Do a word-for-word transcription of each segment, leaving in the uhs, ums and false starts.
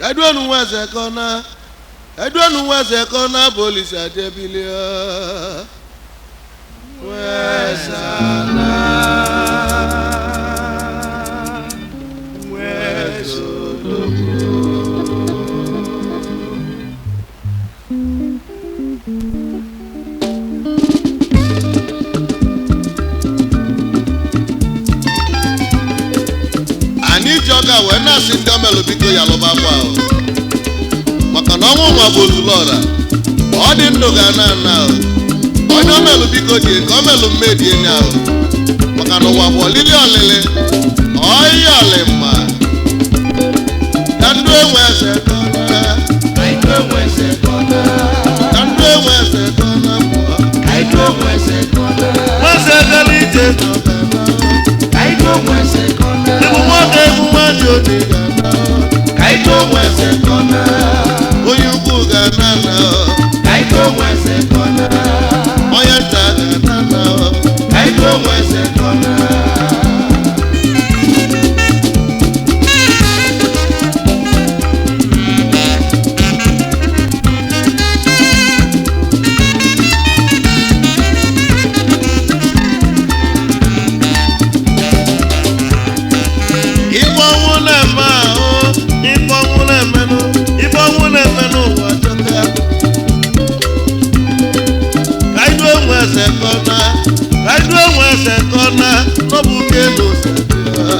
Edwenu weze kona Edwenu weze kona polisi adebilia Wesana Wesodoku Ani joga wena sinda melobiko ya loba kwa maka na ọnwụ nwa bụ ozulora ọ dị ndụ ga na na onye omelubiko dị ka omelu mmedi enye ahụ maka na ụwa bụ olili olili ọyị ọlịmma ka ndụ enwe eze kọna ka ndụ enwe eze kọna ka ndụ enwe eze kọna mmụọ ka ndụ enwe eze kọna nweze gara ije ka ndụ enwe eze kọna ịbụ nwoke ịbụ nwaanyị odi ka ndụ enwe eze kọna onye ukwu ga na na ka ndụ enwe eze kọna onye nta ga na na ka ndụ enwe eze kọna Sekona, I do one sekona, no buke no sekona.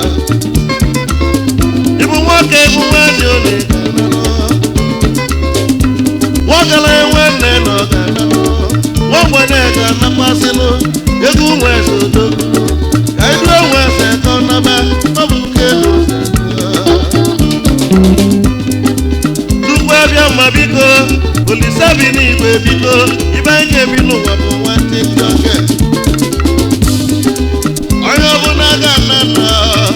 If you walk every one, you need walk alone when they know that. One when they can not pass it, you do one so do. I do one sekona, no buke no sekona. Do where you are, because only seven people, even if you know what. Onye ọbụla ga-ana na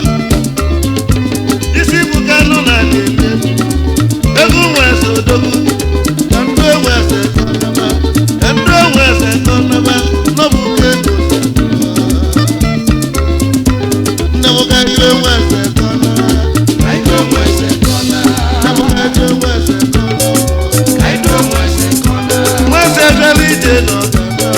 isi bụ kanụ na na-eme ego nweze odogwu ka ndụ enweze kọnama ka ndụ enweze kọnama n'ọbụ ego nne m ka iwe nweze kọnama ka iwe nweze kọnama nne m ka iwe nweze kọnama ka iwe nweze kọnama nweze bịara ije n'ọga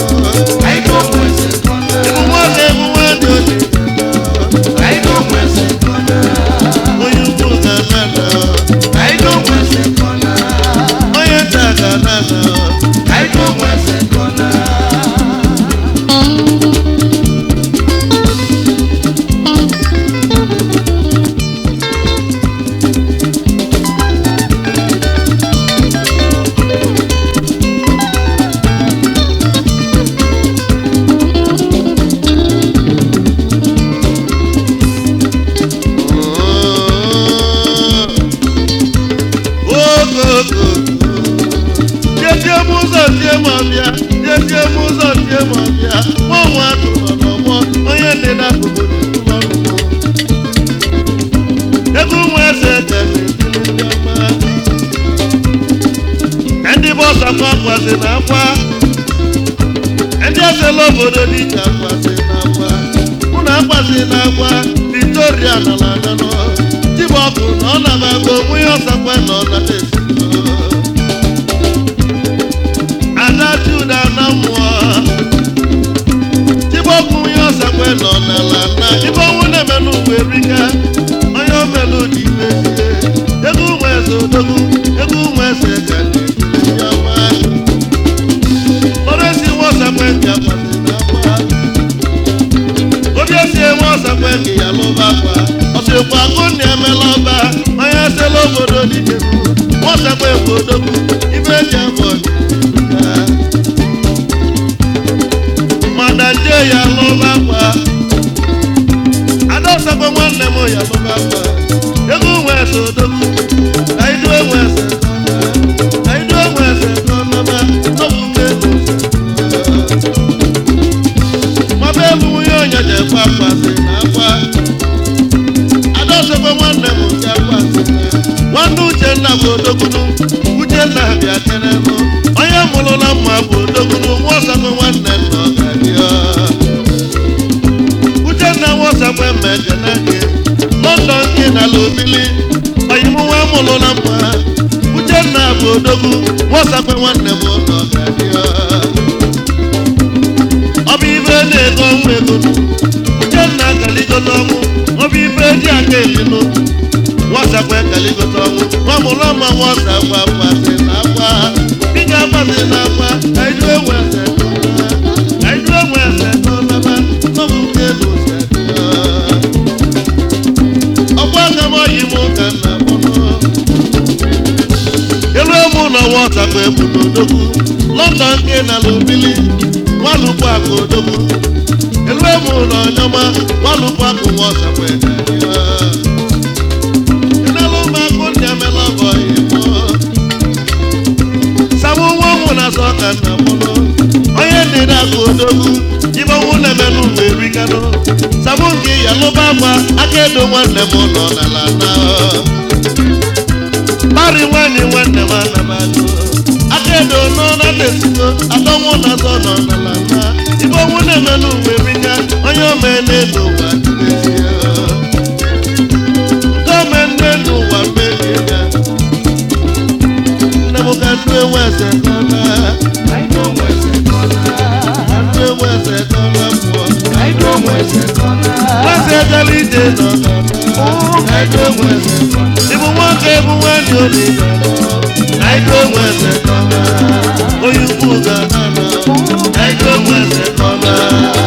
obodo dịka akwasị n'akwa mụ na akwasị n'akwa Victoria na lananọ Chibọkụ na ọ na-abago onwe ya ọsakwa na ọ na-esi Ada Juda na mmụọ Chibọkụ ya ọsakwa na ọ na-ala na ibe ọnwụ na-eme n'ugbo erika onye omelu dị imezie ego nweze odogwu ego nweze ka na-ekele ya ọma ọresi nwọsakwa ndị akwasị Sakwengi ya loba kwa Osekwa kuni emeloba Maya selo bodo dikebu Osakwe bodoku Ibe jamboni Madanje ya loba kwa Adosakwe mwane mo ya loba kwa Egu weso doku Aidwe wese kona Aidwe wese kona ma Nobuke kuse Mabebu muyonyo je kwa kwa Uchenna bịa kenenu onye mụrụ na mma bụ odogwu nwosakwe nwanne nna ọgadio Uchenna nwosakwe mmekene gị London gị na lobili oyimụ nwa mụrụ na mma bụ odogwu nwasakwe nwanne m ụlọ ga-adị ọ bụ ibe na-ego ọnwụ ego Uchenna kaligote ọnwụ ọ bụ ibe dị aka elinu nwasakwe kaligote ọnwụ nwamụlọ ma nwasa gwa kwasị na akwa dịka akwasị na akwa ka idu enwe ese ka idu enwe ese n'ọlaba n'ọbụ nke elu ose ọkwa aka m ọyị m ka nna mụnụ elu emu na nwasakwe bụ n'odogwu London nke na lubili nwalụkwa akụ odogwu elu emu na ọnyọma nwalụkwa akụ nwasakwe enelu m akụ ndị amela ọbọ ịmụ samu nwa ụmụ na asọ ka nna mụnụ onye ndị na-akụ odogwu ibenwu na-emenụ mgbe erikanụ samu nke yalụba akwa aka edo nwanne m nọ n'ala na mari nwanyị nwanne m anabagụ aka edo nọ na tesiko atọnwụ na azọ nọ n'ala na ibenwu na-emenụ mgbe erika onye omene n'ụwa dịbezie nke omene n'ụwa mmehie ya nne m ka ndụ enwe eze kọna ndụ enwe eze kọna ndụ enwe eze kọna mmụọ ndụ enwe eze kọna nweze gara ije nọ n'ọnọ ndụ enwe eze kọna ịbụ nwoke ịbụ nwanyị oli na ndụ enwe eze kọna onye ukwu ga na nọ na ndụ enwe eze kọna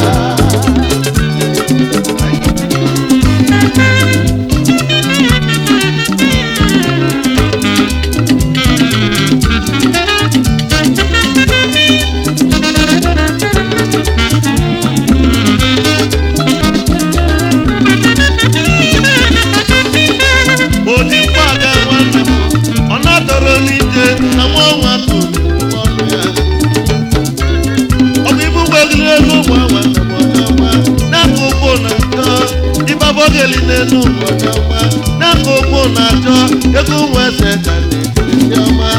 n'elu ọjọma n'aka okwu na-achọ ego nweze ka ndị ọma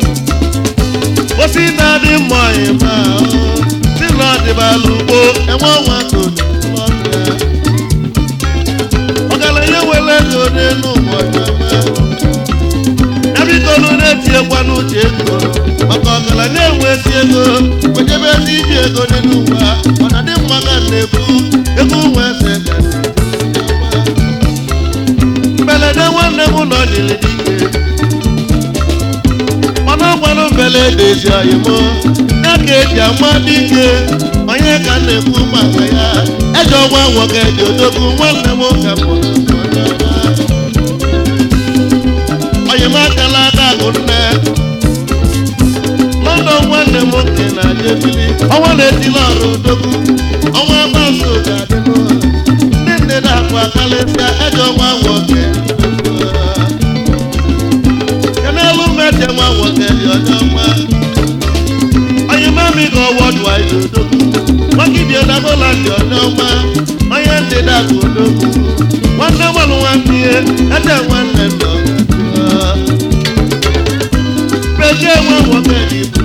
osi na-adị mma ịma si na ọdịbala ugbo enwe ọnwa koọbịa ọgaranya were ego n'elu ọjọma ebikolu na-etinyekwa n'uche ego maka ọgaranya enwezi ego kwenyebe ezi iji ego n'elu ụwa mana dị mma ka na-ebu ego nweze ka mbelede nwanne m nọ nyere dike mana ọgwanụ mbelede ezi oyimo ya ka eji ama dike onye ka na-ekwu maka ya eji ọnwa nwoke dị odogwu nwanne m ka mụrụ onyemakala aka agụ nne London nwanne m nke na-aja ebili ọnwa na-etili ọrụ odogwu ọnwa gbaso ga-adị n'ụlọ ndị nne na-akwa kalịsịa eji ọnwa nwoke kenelu meje nwa nwoke dị onye ọma onye mami ga ọwọdụ anyị odogwu nwakibie na dola dị onye ọma onye ndị na-akụ odogwu nwanne nwanụ nwanne ihe ede nwanne ndọ peje nwa nwoke dị ibu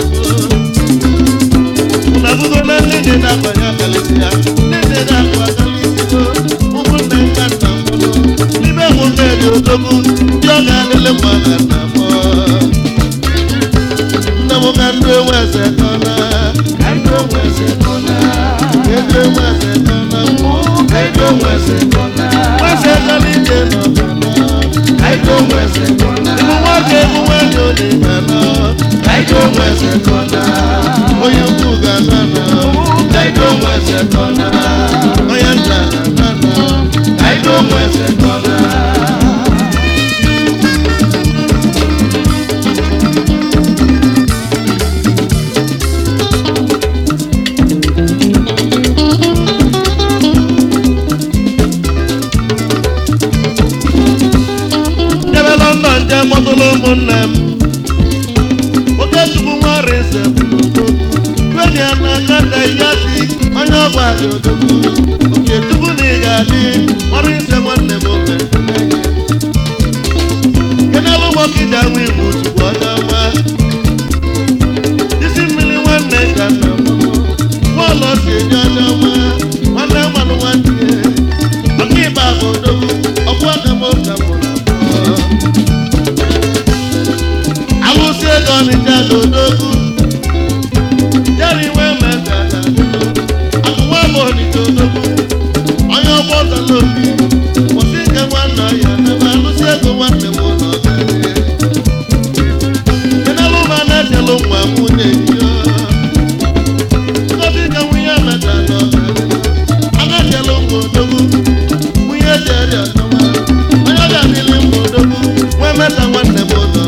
na bugo na ndị dị na-akwanye akalịsịa ndị dị na-akụ akalịsịa ụmụnne nka nna mụrụ n'ime nwoke dị odogwu ndị ọ ga-adịlị mma na nna mụ nne m ka ndụ enwe eze kọna ka ndụ enwe eze kọna ka ndụ enwe eze kọna mụ ka ndụ enwe eze kọna nweze gara ije nọ ka ndụ enwe eze kọna ịbụ nwoke ịbụ nwanyị oli ga nọ ka ndụ enwe eze kọna onye ukwu ga na nọ ka ndụ enwe eze kọna onye nta ga na nọ ka ndụ enwe eze kọna mọtụlụ ụmụnne m Okechukwu nwere eze kwenye ya n'aka nda ya si onye ọgba dị odogwu Okechukwu na ị ga-adị ọrụ ise nwanne m ofe kenelu mọkịja nwe iwu ozugbo onye ọma isi mmiri nwanne ka nna m nwaụlọ si enye onye ọma nwanne mmanụ nwanne ọka ịba bụ odogwu ọkwa aka m ụka mụrụ n'Ọnịcha n'Odogwu jeri nwe meta akụwa bụ Ọnịcha Odogwu onye ọgbọ zara obi kwụsị nke nwanne ya n'ebe alụsị ego nwanne m ụlọ kenelu ma na-echelu nwa nwunye ya ngozi ka nwunye meta a na-echelu nwa Odogwu nwunye jeri ọzọma onye ọ ga-adịli nwa Odogwu nwee meta nwanne m ụlọ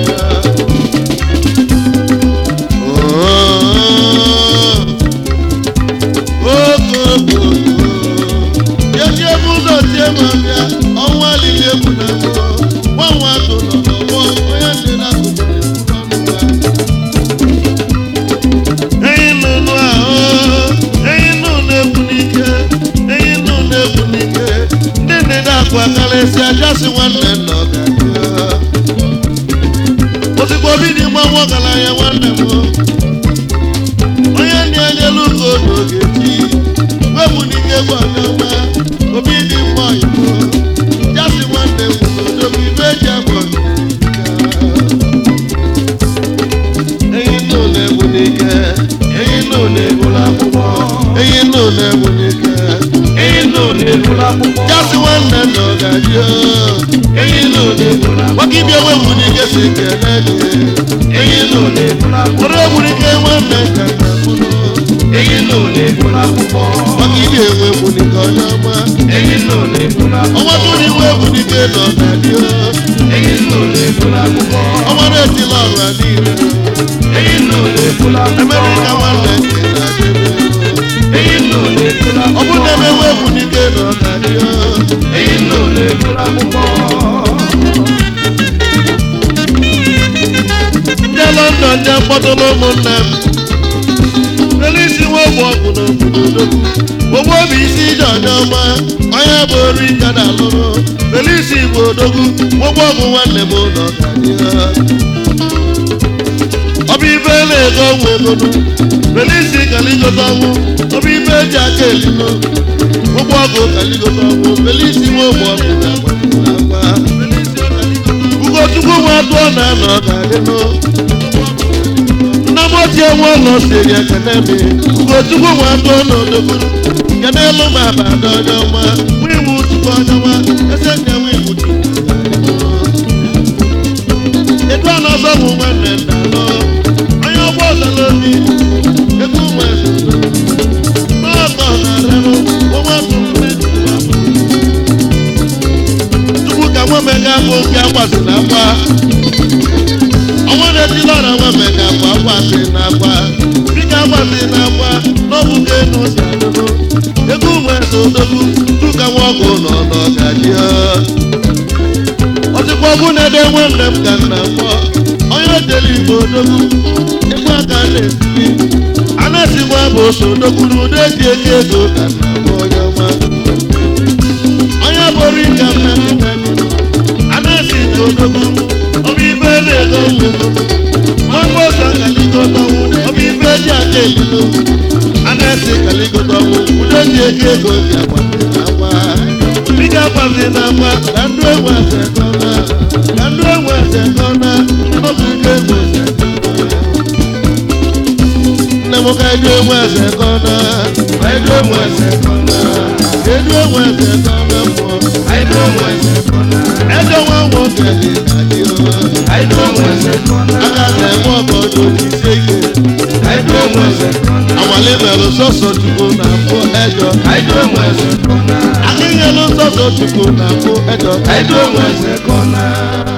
ọnwa lili egwu na mmụọ nwa nwa atụ nọ n'ọgbọ onye ndị na-akụkọ enyi nnụnụ ahụ enyi nnụnụ egwu n'ike enyi nnụnụ egwu n'ike ndị nne na-akụ akarịsị ajasị nwanne nna ọga ozigbo obi dị mma nwa ọgaranya nwanne m onye ndị anyelu ugo n'oge chi wepụ n'ike egwu ọjọma obi dị mma oyibo jasị nwanne m n'Odogwu ibe eji abụ enyi nnụnụ egwu n'ike enyi nnụnụ egwula akwụkwọ enyi nnụnụ egwu n'ike enyi nnụnụ egwula akwụkwọ jasị nwanne nna ọgaji enyi nnụnụ egwula akwụkwọ maka ibi ewe egwu n'ike si kele gị enyi nnụnụ egwula akwụkwọ ọrụ egwu n'ike nwanne ka na mụrụ enyi nnụnụ egwula akwụkwọ maka ibi ewe egwu n'ike onye ọma enyi nnụnụ egwula akwụkwọ ọnwa tụrụ iwe egwu n'ike nọ ọgaji enyi nnụnụ egwula akwụkwọ ọnwa na-etila ọra niile enyi nnụnụ egwula akwụkwọ Amerịka nwanne nke na-adịbe enyi nnụnụ egwula akwụkwọ ọ bụrụ na emewe egwu n'ike nọ ọgaji enyi nnụnụ egwula akwụkwọ ndị London ndị mkpọtụrụ ụmụnne m Felisi nwe ogbe ọgwụ n'obodo Odogwu ogbe obi isi ije ọjọma onye bụ ori ka na-alụrụ Felisi Igbo Odogwu ogbe ọgwụ nwanne m ụlọ ọbụ ibe na-ego ọnwụ egonu Felisi kaligote ọnwụ ọbụ ibe eji aka elino ogbe ọgwụ kaligote ọnwụ Felisi nwe ogbe ọgwụ na-agba Ugochukwu nwa atụọ na-anọ ọgadịnụ nna m ochie nwe ụlọ siri ekene mi Ugochukwu nwa atụọ n'Odogwu kene elu ma abada onye ọma nwa iwu Chukwu onye ọma eze nye nwa iwu edu a n'ọzọ bụ nwanne nna anọ onye ọgbọ ọzọla obi ego ụmụ eze n'ọtọ na-arịrụ ọnwa tụrụ Chukwu ka nwamega bụ oge agbasi na akwa ọnwa na-etila ọra nwamega bụ agbasi na akwa dịka agbasi na akwa n'ọbụga enu si adụrụ ego ụmụ eze Odogwu Chuka nwa ọgụ nọ n'ọgaji ọzịkwa ọgwụ na-ede nwanne m ka nna mkpọ onye ojele Igbo Odogwu egwu aka na-esiri a na-esikwa bụ ose Odogwu na ụdị eji eke ego ka nna mkpọ onye ọma onye bụrụ ike mmemme a na-esi ike Odogwu ọbụ ibe na-ego nwe ọgbọ ọzọ kaligotonwu ọbụ ibe eji aka elilo a na-esi kaligotonwu ụdị eji eke ego ji agbasi na akwa dịka agbasi na akwa ka ndụ enwe eze gọna ka ndụ enwe eze gọna ọbụ ike enwe eze nne m ka edu enwe eze gọna ka edu enwe eze gọna edu enwe eze gọna mmụọ edu enwe eze gọna edo nwa nwoke dị ka dị edu enwe eze gọna aka na-enwe ọgọdọ n'ise ike edu enwe eze gọna amali merụ sọsọ Chukwu na mbụ edo edu enwe eze gọna akịnyelu sọsọ Chukwu na mbụ edo edu enwe eze gọna